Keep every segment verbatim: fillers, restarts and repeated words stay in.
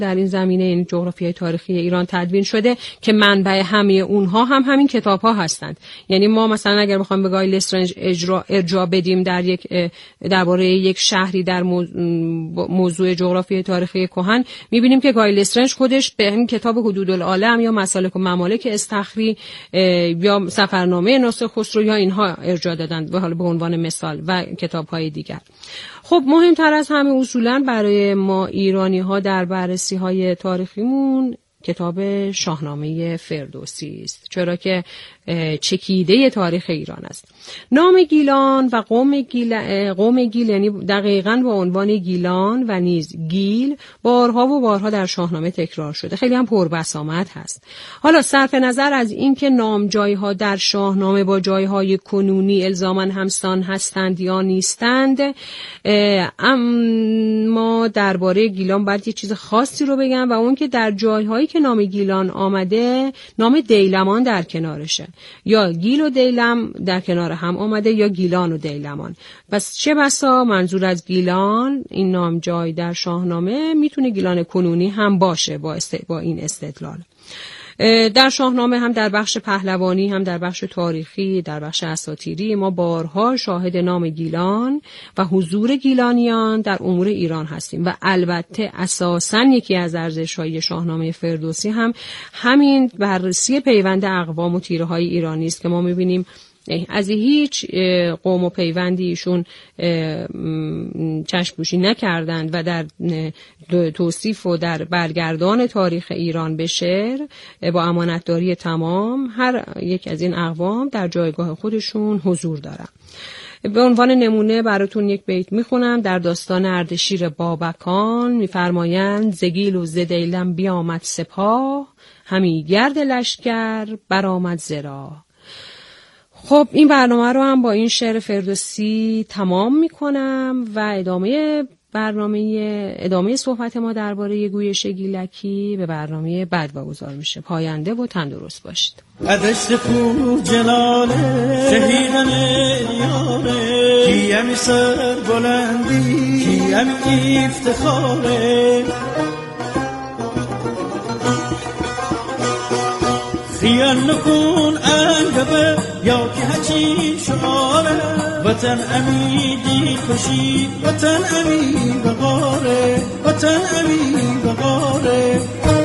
در این زمینه، این جغرافیای تاریخی ایران تدوین شده که منبع همه اونها هم همین کتاب‌ها هستند. یعنی ما مثلا اگر بخوایم به گایل استرنج اجرا ارجاع بدیم در یک درباره یک شهری در موضوع جغرافیای تاریخی کهن، می‌بینیم که گایل استرنج خودش به همین کتاب حدود العالم یا مسالک و ممالک استخری یا سفرنامه ناصر خسرو یا اینها ارجاع دادند به حال به عنوان مثال و کتاب‌های دیگر. خب مهمتر از همه اصولاً برای ما ایرانی‌ها در بررسی‌های تاریخیمون کتاب شاهنامه فردوسی است، چرا که چکیده تاریخ ایران است. نام گیلان و قوم گیل قوم گیل یعنی دقیقاً با عنوان گیلان و نیز گیل بارها و بارها در شاهنامه تکرار شده، خیلی هم پربسامد هست. حالا صرف نظر از این که نام جایها در شاهنامه با جایهای کنونی الزاماً همسان هستند یا نیستند، اما درباره گیلان باید یه چیز خاصی رو بگم و اون که در جایهایی که نام گیلان آمده نام دیلمان در کنارشه، یا گیل و دیلم در کنار هم آمده یا گیلان و دیلمان. پس چه بسا منظور از گیلان این نام جای در شاهنامه میتونه گیلان کنونی هم باشه با, است... با این استدلال. در شاهنامه هم در بخش پهلوانی هم در بخش تاریخی در بخش اساطیری ما بارها شاهد نام گیلان و حضور گیلانیان در امور ایران هستیم و البته اساساً یکی از ارزش‌های شاهنامه فردوسی هم همین بررسی پیوند اقوام و تیره‌های ایرانی است که ما می‌بینیم از هیچ قوم و پیوندی ایشون چشم‌پوشی نکردند و در توصیف و در برگردان تاریخ ایران به شعر با امانتداری تمام هر یک از این اقوام در جایگاه خودشون حضور دارن. به عنوان نمونه براتون یک بیت میخونم. در داستان اردشیر بابکان میفرمایند ز گیل و ز دیلم بیامد سپاه، همی گرد لشکر برآمد ز راه. خب این برنامه رو هم با این شعر فردوسی تمام میکنم و ادامه برنامه ادامه صحبت ما درباره گویش گیلکی به برنامه بعد واگذار میشه. پاینده و تندرست باشید. ادشت پور جلاله شهیدن یاره، کیم سر بلندی کیم افتخاره، خیال نکن انگبه یا که هچی شعاره، وطن امیدی کشی وطن امید بغاره، وطن امید بغاره.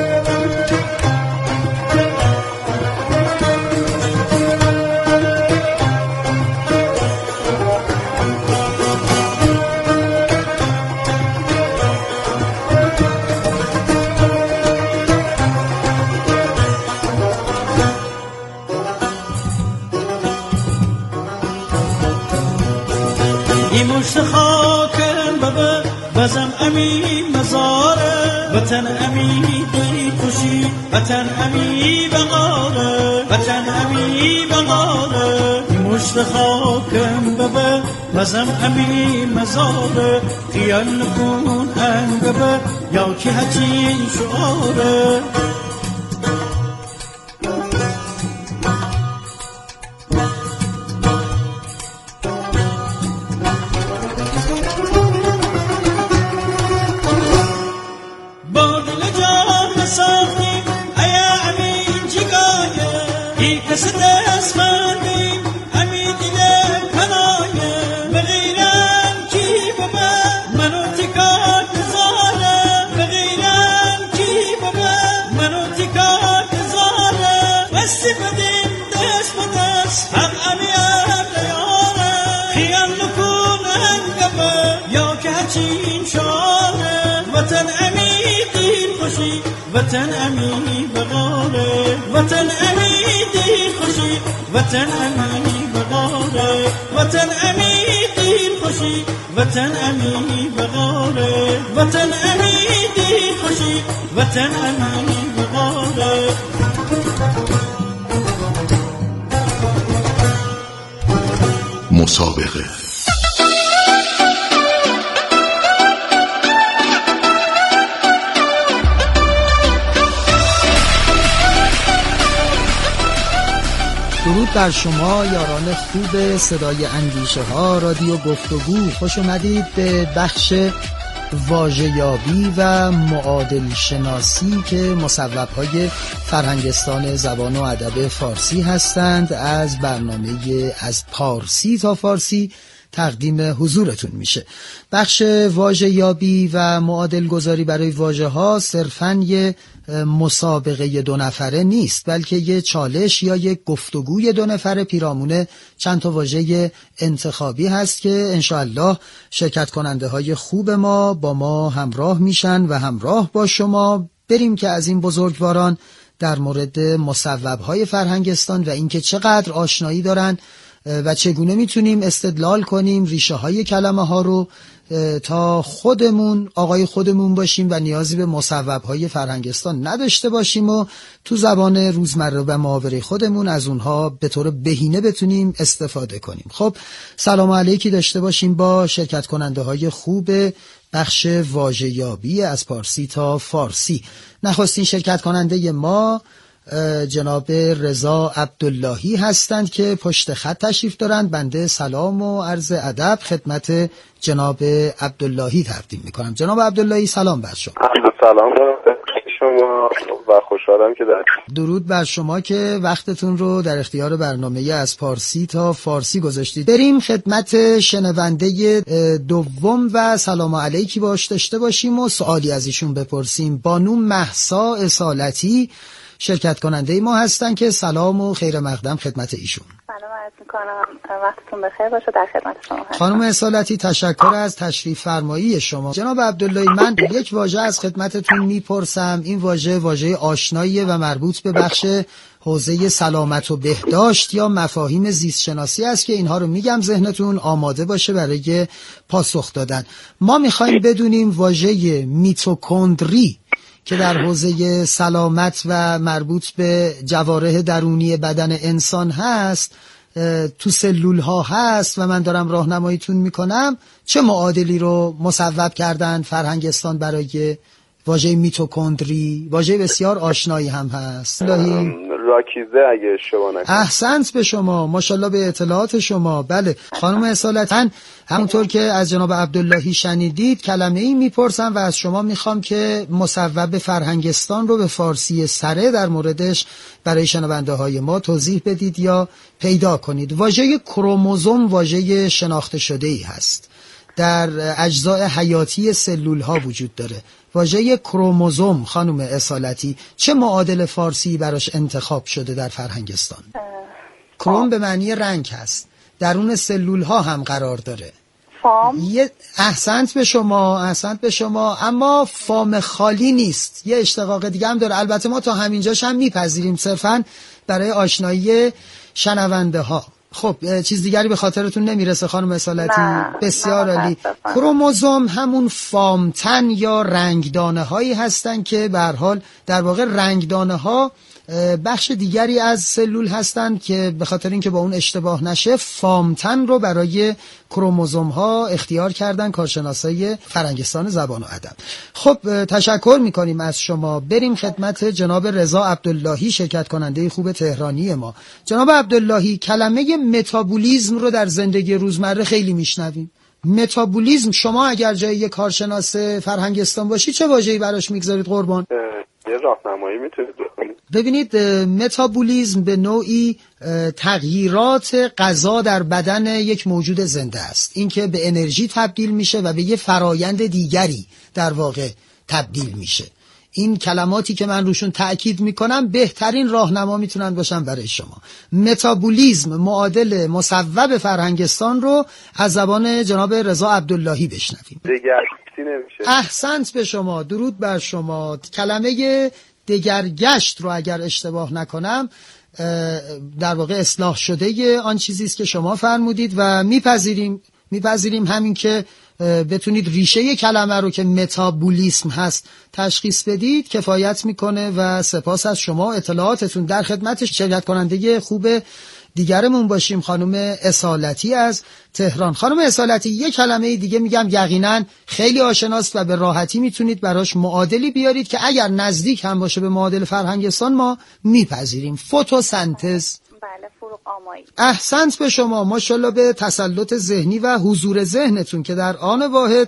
مشت خاکم بابا بزم امی مزاره، وطن امی دی خوشی وطن امی بغاره، وطن امی بغاره. مشت خاکم بابا بزم امی مزاره، خیال نکن انگبه یا که هچی شعاره. وطن امی بغاره، وطن امی دیر خوشی وطن امی بغاره، وطن امی دیر خوشی وطن امی بغاره، وطن امی دیر خوشی وطن امی بغاره. مسابقه درود بر شما یاران خوب صدای اندیشه ها رادیو گفتگو. خوش اومدید به بخش واژه‌یابی و معادل شناسی که مصوب‌های فرهنگستان زبان و ادب فارسی هستند از برنامه از پارسی تا فارسی تقدیم حضورتون میشه. بخش واژه‌یابی و معادل گذاری برای واژه‌ها صرفاً یه مسابقه دو نفره نیست، بلکه یه چالش یا یه گفتگوی دو نفره پیرامون چند تا واژه انتخابی هست که انشاءالله شرکت کننده های خوب ما با ما همراه میشن و همراه با شما بریم که از این بزرگواران در مورد مصوب‌های فرهنگستان و اینکه چقدر آشنایی دارن و چگونه میتونیم استدلال کنیم ریشه های کلمه ها رو تا خودمون آقای خودمون باشیم و نیازی به مصوب‌های فرهنگستان نداشته باشیم و تو زبان روزمره و محاوره خودمون از اونها به طور بهینه بتونیم استفاده کنیم. خب سلام علیکی داشته باشیم با شرکت کننده های خوب بخش واژه‌یابی از پارسی تا فارسی. نخستین شرکت کننده ما جناب رضا عبداللهی هستند که پشت خط تشریف دارند. بنده سلام و عرض ادب خدمت جناب عبداللهی تقدیم میکنم. جناب عبداللهی سلام بر شما. سلام شما و خوشحالم که در درود بر شما که وقتتون رو در اختیار برنامه از پارسی تا فارسی گذاشتید. بریم خدمت شنونده دوم و سلام علیکی باش داشته باشیم و سوالی از ایشون بپرسیم. بانو مهسا اصالتی شرکت کننده ما هستن که سلام و خیر مقدم خدمت ایشون. سلام عرض میکنم، وقتتون بخیر باشه. در خدمت شما هستم. خانم اصالتی تشکر از تشریف فرمایی شما. جناب عبداللهی من یک واژه از خدمتتون میپرسم. این واژه واژه آشناییه و مربوط به بخش حوزه سلامت و بهداشت یا مفاهیم زیست شناسی است که اینها رو میگم ذهنتون آماده باشه برای پاسخ دادن. ما میخوایم بدونیم واژه میتوکندری که در حوزه سلامت و مربوط به جوارح درونی بدن انسان هست تو سلول ها هست و من دارم راهنماییتون میکنم، چه معادلی رو مصوب کردن فرهنگستان برای واژه میتوکندری؟ واژه بسیار آشنایی هم هست. راکیزه اگه اشتباه نکنم. احسنت به شما، ماشاءالله به اطلاعات شما. بله خانم اصالتا همونطور که از جناب عبداللهی شنیدید کلمه ای میپرسم و از شما میخوام که مصوب فرهنگستان رو به فارسی سره در موردش برای شنونده های ما توضیح بدید یا پیدا کنید. واژه کروموزوم واژه شناخته شده ای هست، در اجزای حیاتی سلول ها وجود داره. واژه کروموزوم خانم اصالتی چه معادل فارسی براش انتخاب شده در فرهنگستان؟ کروم به معنی رنگ هست، درون سلول ها هم قرار داره. فام. یه احسنت به شما، احسنت به شما، اما فام خالی نیست، یه اشتقاق دیگه هم داره. البته ما تا همینجاش هم میپذیریم صرفاً برای آشنایی شنونده ها. خب چیز دیگری به خاطرتون نمیرسه خانم اصالتی؟ بسیار عالی. کروموزوم همون فامتن یا رنگدانه هایی هستن که به هر حال در واقع رنگدانه ها بخش دیگری از سلول هستن که به خاطر اینکه با اون اشتباه نشه فامتن رو برای کروموزوم ها اختیار کردن کارشناسای فرهنگستان زبان و ادب. خب تشکر میکنیم از شما. بریم خدمت جناب رضا عبداللهی شرکت کننده خوب تهرانی ما. جناب عبداللهی کلمه متابولیسم رو در زندگی روزمره خیلی میشنویم. متابولیسم شما اگر جای یک کارشناس فرهنگستان باشی چه واژه‌ای براش میگذارید قربان؟ یه راهنمایی میتونید بکنید؟ ببینید متابولیسم به نوعی تغییرات غذا در بدن یک موجود زنده است، این که به انرژی تبدیل میشه و به یه فرایند دیگری در واقع تبدیل میشه. این کلماتی که من روشون تأکید میکنم بهترین راهنما میتونن باشن برای شما. متابولیسم معادل مصوب فرهنگستان رو از زبان جناب رضا عبداللهی بشنویم. دگرگشتی نمیشه. احسنت به شما، درود بر شما. کلمه دگرگشت رو اگر اشتباه نکنم در واقع اصلاح شده آن چیزی است که شما فرمودید و میپذیریم میپذیریم همین که بتونید ریشه کلمه رو که متابولیسم هست تشخیص بدید کفایت میکنه و سپاس از شما اطلاعاتتون. در خدمت شرکت کننده خوب دیگرمون باشیم خانم اصالتی از تهران. خانم اصالتی یک کلمه دیگه میگم یقینا خیلی آشناست و به راحتی میتونید براش معادلی بیارید که اگر نزدیک هم باشه به معادل فرهنگستان ما میپذیریم. فتوسنتز. بله، فروغ آمایی. احسنت به شما، ماشاءالله به تسلط ذهنی و حضور ذهنتون که در آن واحد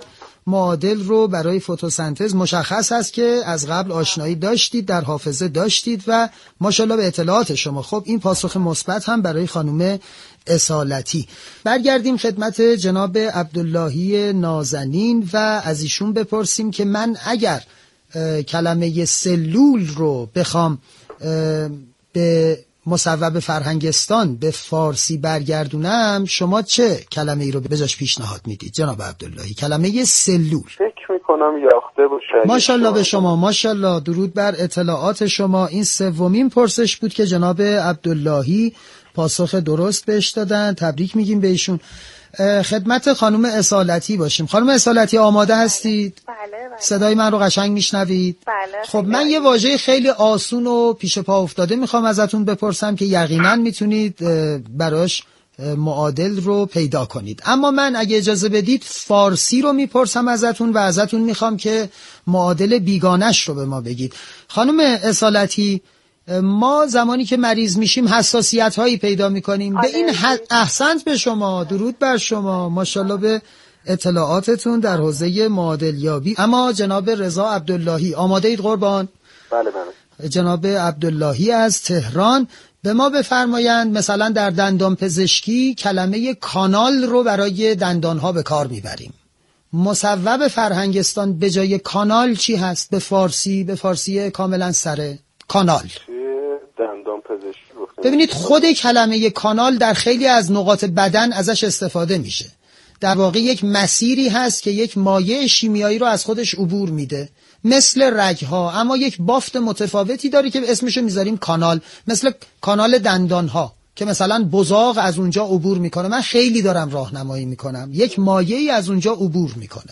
معادل رو برای فتوسنتز مشخص است که از قبل آشنایی داشتید، در حافظه داشتید و ماشاءالله به اطلاعات شما. خب این پاسخ مثبت هم برای خانم اصالتی. برگردیم خدمت جناب عبداللهی نازنین و از ایشون بپرسیم که من اگر کلمه سلول رو بخوام به مصوب فرهنگستان به فارسی برگردونم، شما چه کلمه ای رو به جاش پیشنهاد میدید جناب عبداللهی؟ کلمه سلول فکر میکنم یاخته باشه. ماشاءالله به شما، ماشاءالله، درود بر اطلاعات شما. این سومین پرسش بود که جناب عبداللهی پاسخ درست بهش دادن، تبریک میگیم به ایشون. خدمت خانم اصالتی باشیم. خانم اصالتی آماده هستید؟ بله بله. صدای من رو قشنگ میشنوید؟ بله. خب من یه واژه خیلی آسون و پیش پا افتاده میخوام ازتون بپرسم که یقینا میتونید براش معادل رو پیدا کنید. اما من اگه اجازه بدید فارسی رو میپرسم ازتون و ازتون میخوام که معادل بیگانش رو به ما بگید. خانم اصالتی، ما زمانی که مریض میشیم حساسیت هایی پیدا میکنیم. به این ح... احسنت به شما، درود بر شما، ماشاءالله به اطلاعاتتون در حوزه معادل یابی. اما جناب رضا عبداللهی آماده اید قربان؟ بله بله. جناب عبداللهی از تهران به ما بفرمایند مثلا در دندان پزشکی کلمه کانال رو برای دندان ها به کار میبریم. مصوب فرهنگستان به جای کانال چی هست؟ به فارسی، به فارسی کاملا سره کانال. دندان پزشکی. ببینید خود کلمه کانال در خیلی از نقاط بدن ازش استفاده میشه. در واقع یک مسیری هست که یک مایع شیمیایی رو از خودش عبور میده، مثل رگها، اما یک بافت متفاوتی داره که اسمشو میذاریم کانال، مثل کانال دندانها که مثلا بزاق از اونجا عبور میکنه. من خیلی دارم راهنمایی میکنم، یک مایعی از اونجا عبور میکنه.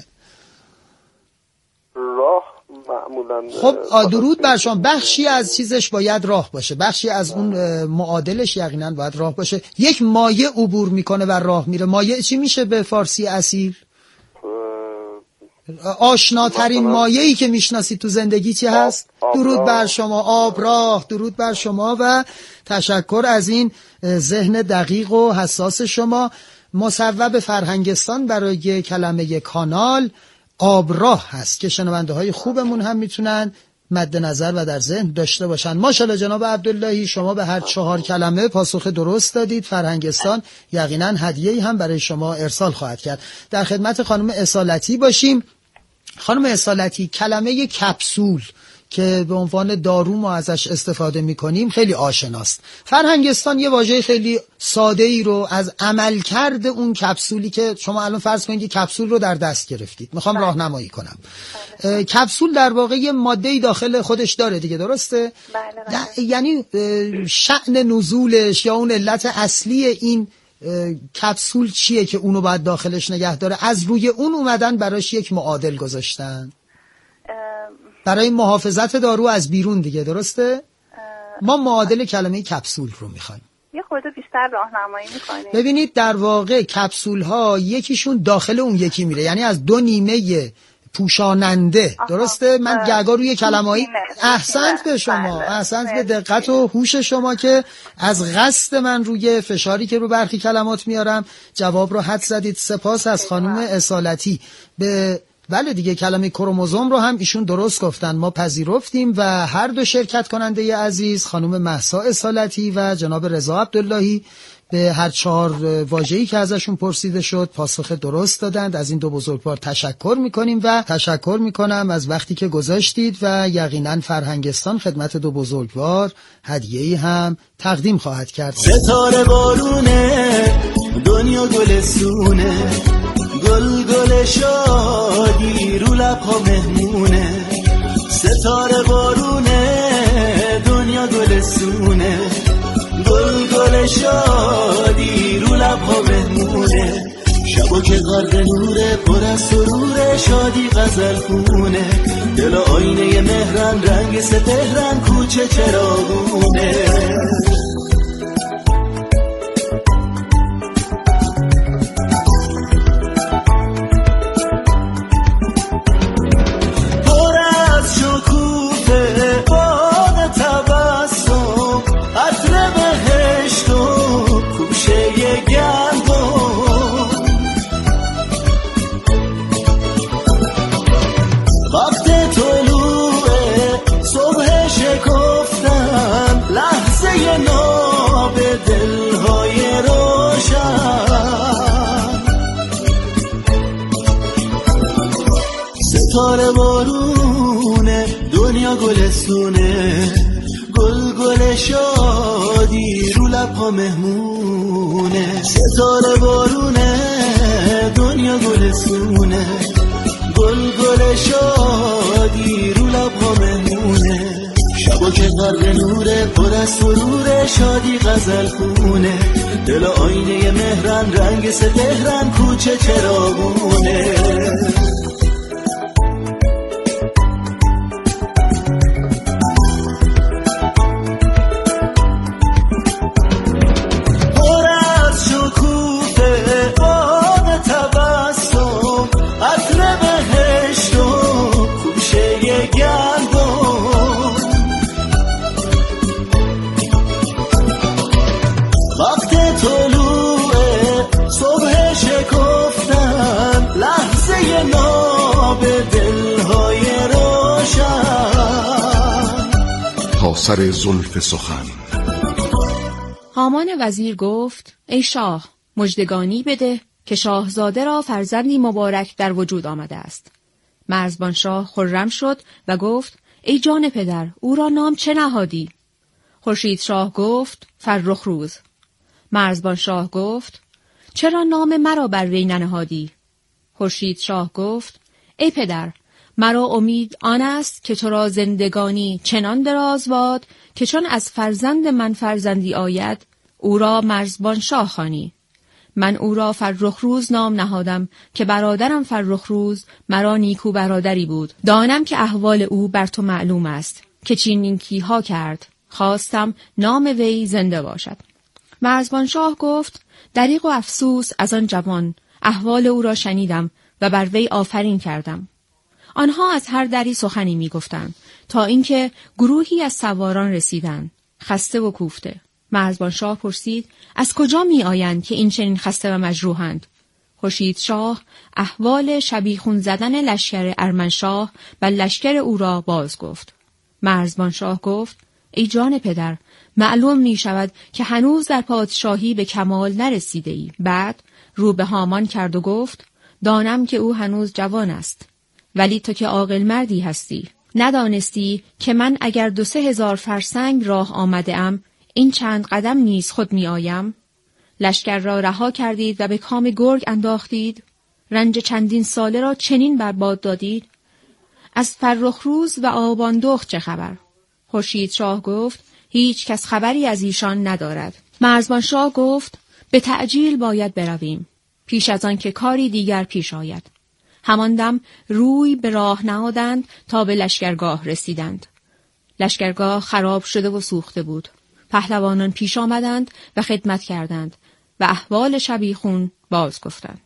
راه معمولا خب درود بر شما. بخشی از چیزش باید راه باشه، بخشی از اون معادلش یقینا باید راه باشه. یک مایع عبور میکنه و راه میره. مایع چی میشه به فارسی اصیل؟ آشناترین مایعی که میشناسید تو زندگی چی هست؟ درود بر شما. آبراه. درود بر شما و تشکر از این ذهن دقیق و حساس شما. مصوب فرهنگستان برای کلمه کانال آبراه هست که شنونده های خوبمون هم میتونن مد نظر و در ذهن داشته باشن. ماشاءالله جناب عبداللهی، شما به هر چهار کلمه پاسخ درست دادید. فرهنگستان یقینا هدیه‌ای هم برای شما ارسال خواهد کرد. در خدمت خانم اصالتی باشیم. خانم اصالتی، کلمه کپسول که به عنوان دارو ما ازش استفاده میکنیم خیلی آشناست. فرهنگستان یه واژه خیلی ساده ای رو از عملکرد اون کپسولی که شما الان فرض کنید که کپسول رو در دست گرفتید، میخوام راهنمایی کنم. کپسول در واقع یه ماده‌ای داخل خودش داره دیگه، درسته؟ بله بله. یعنی شأن نزولش یا اون علت اصلی این کپسول چیه که اونو باید داخلش نگه داره؟ از روی اون اومدن براش یک معادل گذاشتن برای محافظت دارو از بیرون دیگه، درسته؟ ما معادل کلمه کپسول رو میخوایم. یه خورده بیشتر راهنمایی میکنیم. ببینید در واقع کپسول ها یکیشون داخل اون یکی میره، یعنی از دو نیمه پوشاننده، درسته؟ من گرگا روی کلمه‌ای احسنت به شما، احسنت به دقت و هوش شما که از قصد من روی فشاری که رو برخی کلمات میارم جواب رو حد زدید. سپاس از خانم اصالتی. به بله دیگه کلمه کروموزوم رو هم ایشون درست گفتن، ما پذیرفتیم و هر دو شرکت کننده عزیز خانم مهسا اصالتی و جناب رضا عبداللهی به هر چهار واژه‌ای که ازشون پرسیده شد پاسخ درست دادند. از این دو بزرگوار تشکر میکنیم و تشکر میکنم از وقتی که گذاشتید و یقینا فرهنگستان خدمت دو بزرگوار هدیه‌ای هم تقدیم خواهد کرد. ستاره بارونه دنیا گلستونه، گل گل شادی رو لبها مهمونه. ستاره بارونه دنیا گلستونه، گل گل شادی رو لبها مهمونه. شبا که غرق نوره پر از سروره، شادی غزل خونه. دل آینه مهرن رنگ سپهرن کوچه چراغونه. دنیا گلستونه، گل گل شادی رو لبها مهمونه. ستاره بارونه، دنیا گلستونه، گل گل شادی رو لبها مهمونه. شبا که غرق نوره، پر از سروره، شادی غزل خونه. دل آینه مهرن، رنگ سپهرن، کوچه چراغونه. پر از شکوفه باغ تبسم، عطر بهشت و خوشه گندم. وقت طلوع صبح شکفتن، لحظه ناب دلهای روشن. تا سر زلف سخن. هامان وزیر گفت: ای شاه، مژدگانی بده که شاهزاده را فرزندی مبارک در وجود آمده است. مرزبان شاه خرم شد و گفت: ای جان پدر، او را نام چه نهادی؟ خورشید شاه گفت: فرخ روز. مرزبان شاه گفت: چرا نام مرا بر وی ننهادی؟ خورشید شاه گفت: ای پدر، مرا امید آن است که تو را زندگانی چنان دراز باد که چون از فرزند من فرزندی آید، او را مرزبان شاه خوانی. من او را فرخ روز نام نهادم که برادرم فرخ روز مرا نیکو برادری بود. دانم که احوال او بر تو معلوم است که چین نیکی ها کرد. خواستم نام وی زنده باشد. مرزبان شاه گفت: دریغ و افسوس از آن جوان، احوال او را شنیدم و بر وی آفرین کردم. آنها از هر دری سخنی می گفتند تا اینکه گروهی از سواران رسیدند، خسته و کوفته. مرزبان شاه پرسید: از کجا می آیند که این چنین خسته و مجروحند؟ خورشید شاه احوال شبیخون زدن لشکر ارمنشاه و لشکر او را باز گفت. مرزبان شاه گفت: ای جان پدر، معلوم می شود که هنوز در پادشاهی به کمال نرسیده ای. بعد رو به هامان کرد و گفت: دانم که او هنوز جوان است، ولی تو که عاقل مردی هستی، ندانستی که من اگر دو سه هزار فرسنگ راه آمده ام، این چند قدم نیز خود می آیم؟ لشکر را رها کردید و به کام گرگ انداختید، رنج چندین ساله را چنین برباد دادید. از فرخ روز و آبان دخت چه خبر؟ خورشید شاه گفت: هیچ کس خبری از ایشان ندارد. مرزبان شاه گفت: به تعجیل باید برویم، پیش از آن که کاری دیگر پیش آید. همان دم روی به راه نهادند تا به لشکرگاه رسیدند. لشکرگاه خراب شده و سوخته بود. پهلوانان پیش آمدند و خدمت کردند و احوال شبیخون باز گفتند.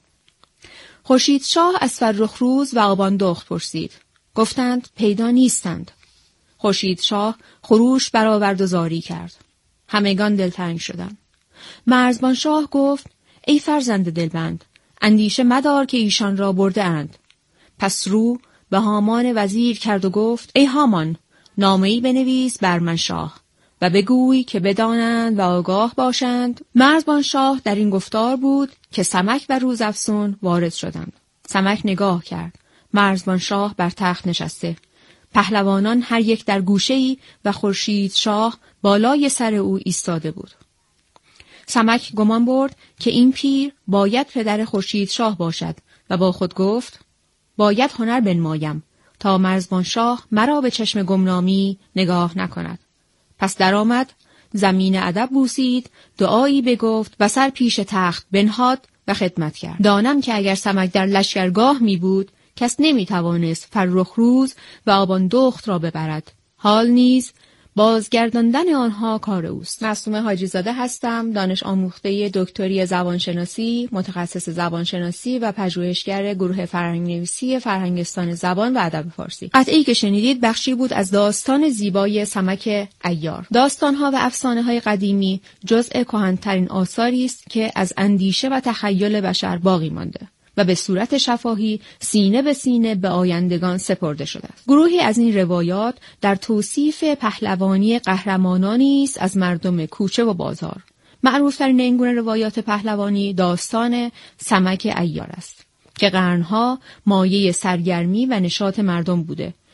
خورشید شاه از فرخ روز و آبان دخت پرسید. گفتند پیدا نیستند. خورشید شاه خروش برآورد و زاری کرد. همگان دلتنگ شدند. مرزبان شاه گفت: ای فرزند دلبند، اندیشه مدار که ایشان را برده اند. پس رو به هامان وزیر کرد و گفت: ای هامان، نامه‌ای بنویس بر من شاه و بگوی که بدانند و آگاه باشند. مرزبان شاه در این گفتار بود که سمک و روزافزون وارد شدند. سمک نگاه کرد. مرزبان شاه بر تخت نشسته، پهلوانان هر یک در گوشه‌ای و خورشید شاه بالای سر او ایستاده بود. سمک گمان برد که این پیر باید پدر خورشید شاه باشد و با خود گفت: باید هنر بنمایم تا مرزبان شاه مرا به چشم گمنامی نگاه نکند. پس درآمد، زمین ادب بوسید، دعایی بگفت و سر پیش تخت بنهاد و خدمت کرد. دانم که اگر سمک در لشکرگاه می بود، کس نمی توانست فرخ روز و آبان دخت را ببرد. حال نیز بازگرداندن آنها کار اوست. معصومه حاجی زاده هستم، دانش آموخته دکتری زبانشناسی، متخصص زبانشناسی و پژوهشگر گروه فرهنگ‌نویسی فرهنگستان زبان و ادب فارسی. قطعه‌ای که شنیدید بخشی بود از داستان زیبای سمک عیار. داستان‌ها و افسانه‌های قدیمی جزء کهن‌ترین آثاری است که از اندیشه و تخیل بشر باقی مانده و به صورت شفاهی سینه به سینه به آیندگان سپرده شده است. گروهی از این روایات در توصیف پهلوانی قهرمانانی است از مردم کوچه و بازار. معروف‌ترین این گونه روایات پهلوانی داستان سمک عیار است که قرنها مایه سرگرمی و نشاط مردم بوده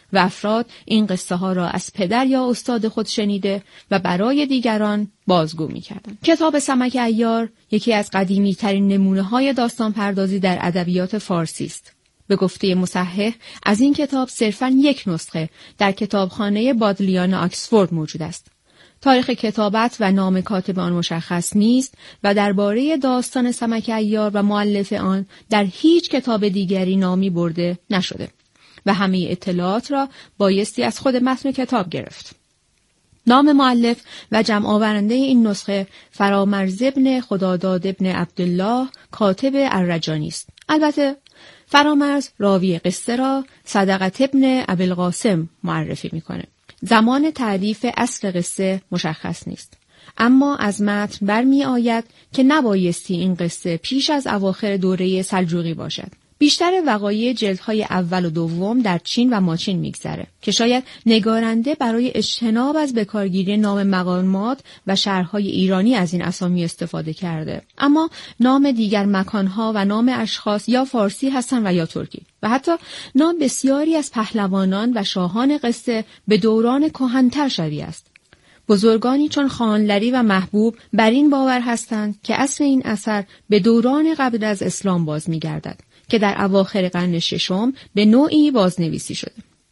و افراد این قصه ها را از پدر یا استاد خود شنیده و برای دیگران بازگو می کردند. کتاب سمک عیار یکی از قدیمی ترین نمونه های داستان پردازی در ادبیات فارسی است. به گفته مصحح از این کتاب صرفاً یک نسخه در کتابخانه بادلیان آکسفورد موجود است. تاریخ کتابت و نام کاتب آن مشخص نیست و درباره داستان سمک عیار و مؤلف آن در هیچ کتاب دیگری نامی برده نشده و همه اطلاعات را بایستی از خود متن کتاب گرفت. نام مؤلف و جمع آورنده این نسخه فرامرز ابن خداداد ابن عبدالله کاتب الرجانی است. البته فرامرز راوی قصه را صدقت ابن ابوالقاسم معرفی میکنه. زمان تعریف اصل قصه مشخص نیست، اما از متن برمی آید که نبایستی این قصه پیش از اواخر دوره سلجوقی باشد. بیشتر وقایع جلدهای اول و دوم در چین و ماچین میگذره که شاید نگارنده برای اجتناب از بکارگیری نام مقامات و شهرهای ایرانی از این اسامی استفاده کرده، اما نام دیگر مکانها و نام اشخاص یا فارسی هستند و یا ترکی و حتی نام بسیاری از پهلوانان و شاهان قصه به دوران کهن‌تر شبیه است. بزرگانی چون خانلری و محبوب بر این باور هستند که اصل این اثر به دوران قبل از اسلام باز می‌گردد که در اواخر قرن ششم به نوعی بازنویسی شده.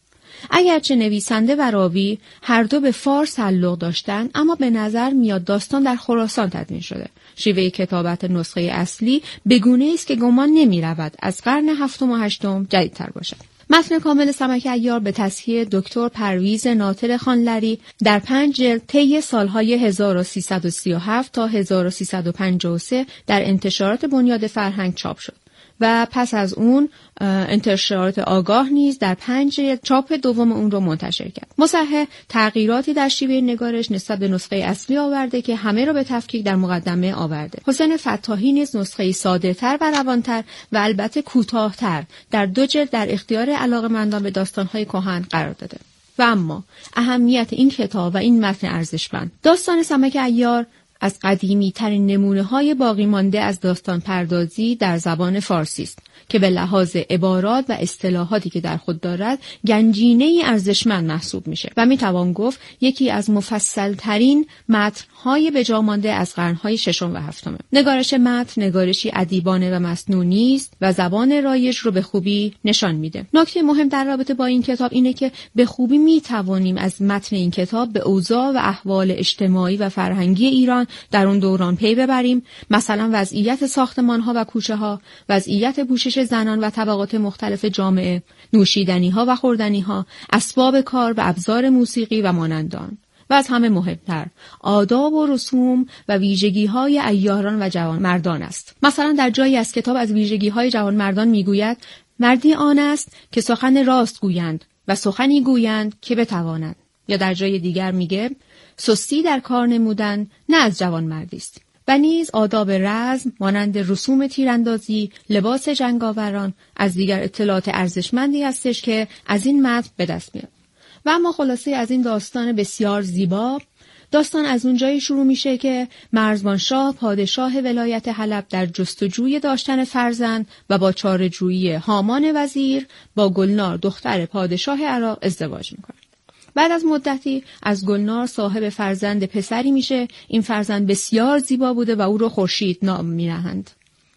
اگرچه نویسنده و راوی هر دو به فارس تعلق داشتند، اما به نظر میاد داستان در خراسان تدوین شده. شیوه کتابت نسخه اصلی به گونه‌ای است که گمان نمی‌رود از قرن هفتم و هشتم جدیدتر باشد. متن کامل سمک عیار به تصحیح دکتر پرویز ناطر خانلری در پنج جلد طی سالهای هزار و سیصد و سی و هفت تا هزار و سیصد و پنجاه و سه در انتشارات بنیاد فرهنگ چاپ شد و پس از اون انتشارات آگاه نیز در پنج جلد چاپ دوم اون رو منتشر کرد. مصحح تغییراتی در شیوه نگارش نسبت به نسخه اصلی آورده که همه رو به تفکیک در مقدمه آورده. حسین فتاحی نیز نسخه ساده‌تر و روانتر و البته کوتاه‌تر در دو جلد در اختیار علاقه‌مندان به داستان‌های کهن قرار داده. و اما اهمیت این کتاب و این متن ارزشمند، داستان سمک عیار از قدیمی ترین نمونه های باقی مانده از داستان پردازی در زبان فارسی است که به لحاظ عبارات و اصطلاحاتی که در خود دارد گنجینه‌ای ارزشمند محسوب میشه و میتوان گفت یکی از مفصل ترین متن‌های به جا مانده از قرن‌های ششم و هفتم. نگارش متن نگارشی ادیبانه و مصنوعی است و زبان رایج رو به خوبی نشان میده. نکته مهم در رابطه با این کتاب اینه که به خوبی میتوانیم از متن این کتاب به اوضاع و احوال اجتماعی و فرهنگی ایران در اون دوران پی ببریم، مثلا وضعیت ساختمان‌ها و کوچه‌ها، وضعیت پوشش زنان و طبقات مختلف جامعه، نوشیدنی‌ها و خوردنی‌ها، اسباب کار و ابزار موسیقی و مانندان. و از همه مهمتر آداب و رسوم و ویژگی‌های عیاران و جوانمردان است. مثلا در جایی از کتاب از ویژگی‌های جوانمردان می‌گوید مردی آن است که سخن راست گویند و سخنی گویند که بتوانند. یا در جای دیگر میگه سستی در کار نمودن نه از جوانمردی است. و نیز آداب رزم مانند رسوم تیراندازی، لباس جنگاوران از دیگر اطلاعات ارزشمندی هستش که از این متن به دست میاد. و اما خلاصه از این داستان بسیار زیبا، داستان از اون جایی شروع میشه که مرزبان شاه پادشاه ولایت حلب در جستجوی داشتن فرزند و با چاره‌جویی هامان وزیر با گلنار دختر پادشاه عراق ازدواج میکنه. بعد از مدتی از گلنار صاحب فرزند پسری میشه. این فرزند بسیار زیبا بوده و او رو خورشید نام می‌نهند.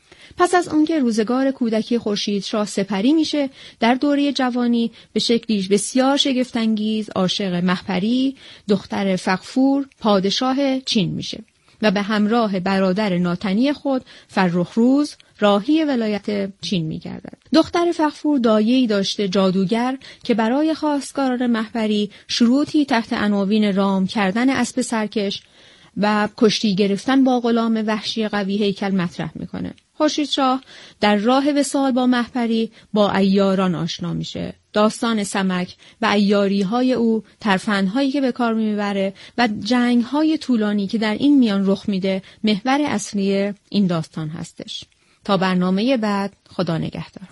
پس از اونکه روزگار کودکی خورشید شاه سپری میشه، در دوره جوانی به شکلیش بسیار شگفت‌انگیز عاشق مهپری دختر فغفور پادشاه چین میشه و به همراه برادر ناتنی خود فرخروز راهی ولایت چین می‌گردد. دختر فغفور دایه‌ای داشته جادوگر که برای خواستگاران مهپری شروطی تحت عناوین رام کردن اسب سرکش و کشتی گرفتن با غلام وحشی قوی هیکل مطرح میکنه. خورشید شاه در راه وصال با مهپری با عیاران آشنا میشه. داستان سمک و عیاری‌های او، ترفندهایی که به کار میبره و جنگ‌های طولانی که در این میان رخ میده محور اصلی این داستان هستش. تا برنامه بعد، خدا نگهدار.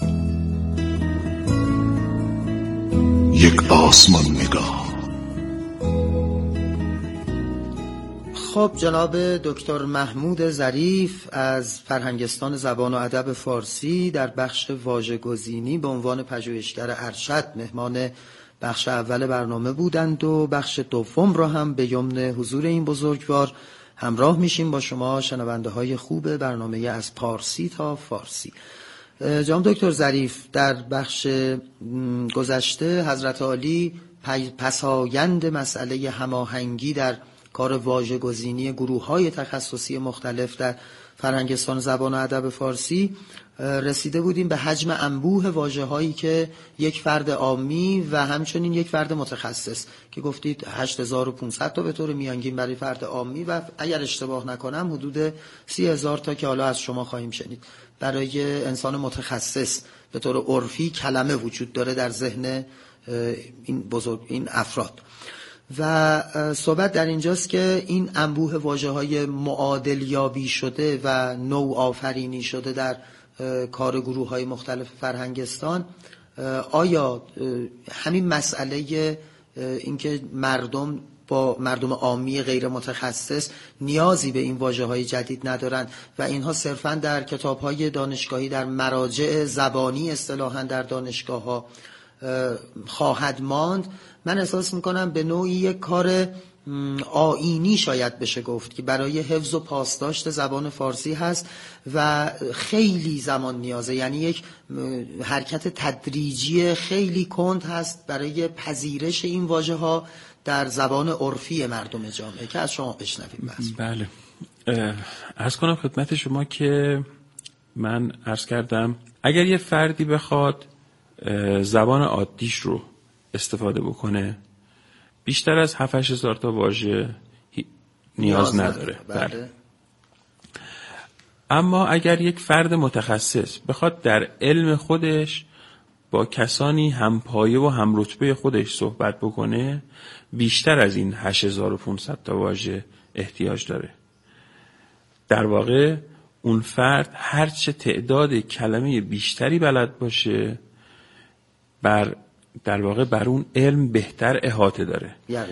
یک آسمان نگاه. خب جناب دکتر محمود ظریف از فرهنگستان زبان و ادب فارسی در بخش واژه‌گزینی به عنوان پژوهشگر ارشد مهمان بخش اول برنامه بودند و بخش دوم را هم به یمن حضور این بزرگوار همراه میشیم با شما شنونده های خوب برنامه از پارسی تا فارسی. جناب دکتر ظریف، در بخش گذشته حضرت عالی پسایند مسئله هماهنگی در کار واژه‌گزینی گروه‌های تخصصی مختلف در فرهنگستان زبان و ادب فارسی رسیده بودیم به حجم انبوه واژه‌هایی که یک فرد عامی و همچنین یک فرد متخصص که گفتید هشت هزار و پانصد تا به طور میانگین برای فرد عامی و اگر اشتباه نکنم حدود سی هزار تا که حالا از شما خواهیم شنید برای انسان متخصص به طور عرفی کلمه وجود داره در ذهن این بزرگ این افراد. و صحبت در اینجاست که این انبوه واژه‌های معادل یابی شده و نوع آفرینی شده در کار گروه‌های مختلف فرهنگستان، آیا همین مسئله اینکه مردم با مردم عامی غیر متخصص نیازی به این واژه‌های جدید ندارند و اینها صرفاً در کتاب‌های دانشگاهی در مراجع زبانی اصطلاحاً در دانشگاه‌ها خواهد ماند، من احساس میکنم به نوعی یک کار آیینی شاید بشه گفت که برای حفظ و پاسداشت زبان فارسی هست و خیلی زمان نیازه، یعنی یک حرکت تدریجی خیلی کند هست برای پذیرش این واژه ها در زبان عرفی مردم جامعه که از شما بشنویم. بله، عرض کنم خدمت شما که من عرض کردم اگر یه فردی بخواد زبان عادیش رو استفاده بکنه بیشتر از هفت هزار تا واژه نیاز نداره. بله. اما اگر یک فرد متخصص بخواد در علم خودش با کسانی همپایه و همرتبه خودش صحبت بکنه بیشتر از این هشت هزار و پانصد تا واژه احتیاج داره. در واقع اون فرد هرچه تعداد کلمه بیشتری بلد باشه بر در واقع بر اون علم بهتر احاطه داره.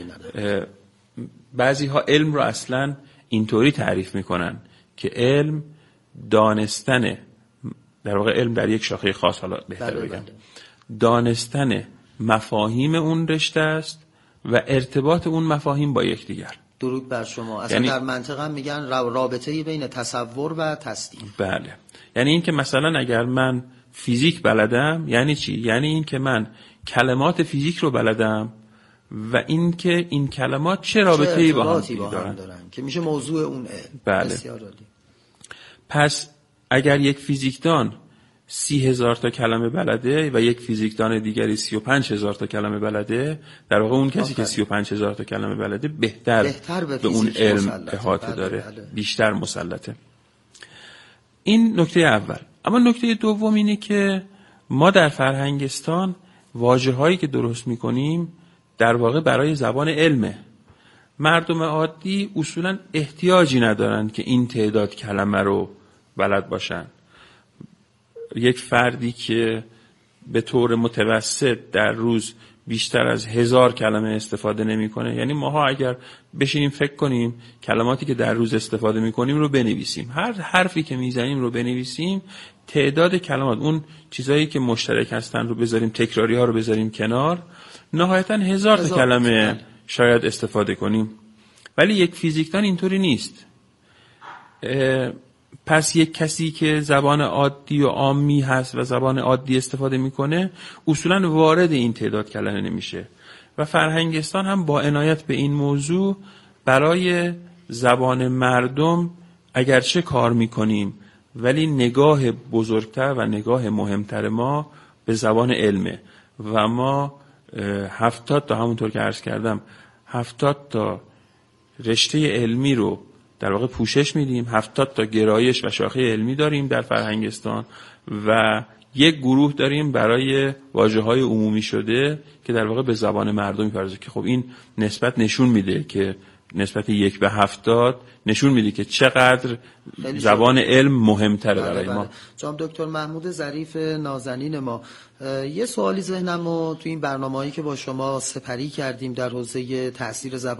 بعضی ها علم رو اصلا اینطوری تعریف میکنن که علم دانستن، در واقع علم در یک شاخه خاص، حالا بهتر بگم دانستن مفاهیم اون رشته است و ارتباط اون مفاهیم با یکدیگر. درود بر شما. اصلا یعنی در منطقه میگن رابطه بین تصور و تصدیق. بله، یعنی این که مثلا اگر من فیزیک بلدم یعنی چی؟ یعنی این که من کلمات فیزیک رو بلدم و این که این کلمات چه رابطه‌ای با هم دارن. دارن که میشه موضوع اون علم. بله. بسیار عالی. پس اگر یک فیزیکدان سی هزار تا کلمه بلده و یک فیزیکدان دیگری سی و پنج هزار تا کلمه بلده، در واقع اون کسی آفره. که سی و پنج هزار تا کلمه بلده بهتر, بهتر به, به اون علم احاطه بله داره. بله. بیشتر مسلطه. این نکته اول. اما نکته دوم اینه که ما در فرهنگستان واژه‌هایی که درست می‌کنیم در واقع برای زبان علمه. مردم عادی اصولاً احتیاجی ندارن که این تعداد کلمه رو بلد باشن. یک فردی که به طور متوسط در روز بیشتر از هزار کلمه استفاده نمی‌کنه، یعنی ماها اگر بشینیم فکر کنیم کلماتی که در روز استفاده می‌کنیم رو بنویسیم، هر حرفی که میزنیم رو بنویسیم، تعداد کلمات، اون چیزایی که مشترک هستن رو بذاریم، تکراری ها رو بذاریم کنار، نهایتاً هزار تا کلمه شاید استفاده کنیم. ولی یک فیزیکدان اینطوری نیست. پس یک کسی که زبان عادی و عامی هست و زبان عادی استفاده میکنه اصولاً وارد این تعداد کلمه نمیشه و فرهنگستان هم با عنایت به این موضوع برای زبان مردم اگرچه کار میکنیم ولی نگاه بزرگتر و نگاه مهمتر ما به زبان علمه و ما هفتاد تا همونطور که عرض کردم هفتاد تا رشته علمی رو در واقع پوشش میدیم، هفتاد تا گرایش و شاخه علمی داریم در فرهنگستان و یک گروه داریم برای واژه‌های عمومی شده که در واقع به زبان مردم می‌پردازه که خب این نسبت نشون میده که نسبت یک به هفتاد نشون میده که چقدر زبان علم مهمتره بله برای بله. ما. جناب دکتر محمود ظریف نازنین ما، یه سوالی ذهنمو تو این برنامه‌ای که با شما سپری کردیم در حوزه تأثیر زبان